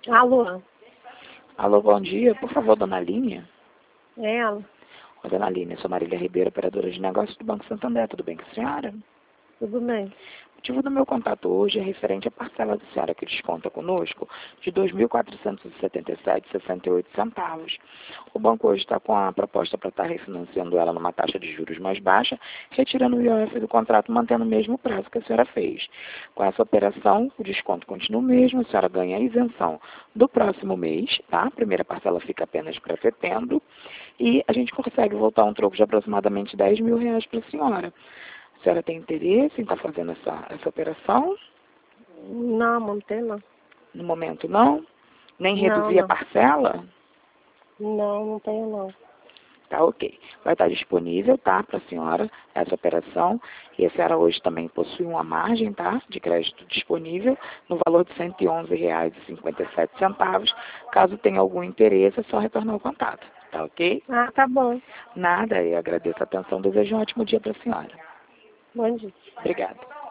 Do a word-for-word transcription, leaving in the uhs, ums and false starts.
Alô, Alô, bom dia. Por favor, dona Aline. é ela? Oi, dona Aline, eu sou Marília Ribeiro, operadora de negócios do Banco Santander. Tudo bem com a senhora? Tudo bem? O motivo do meu contato hoje é referente à parcela da senhora que desconta conosco de dois mil quatrocentos e setenta e sete reais e sessenta e oito centavos. O banco hoje está com a proposta para estar refinanciando ela numa taxa de juros mais baixa, retirando o I O F do contrato, mantendo o mesmo prazo que a senhora fez. Com essa operação, o desconto continua o mesmo, a senhora ganha a isenção do próximo mês, tá? A primeira parcela fica apenas para setembro e a gente consegue voltar um troco de aproximadamente dez mil reais para a senhora. A senhora tem interesse em estar fazendo essa, essa operação? Não, não tem não. No momento não? Nem Não, reduzir a não. parcela? Não, não tenho não. Tá ok. Vai estar disponível, tá, para a senhora essa operação. E a senhora hoje também possui uma margem, tá, de crédito disponível no valor de cento e onze reais e cinquenta e sete centavos. Caso tenha algum interesse, é só retornar o contato. Tá ok? Ah, tá bom. Nada, eu agradeço a atenção. Desejo um ótimo dia para a senhora. Bom dia. Obrigada.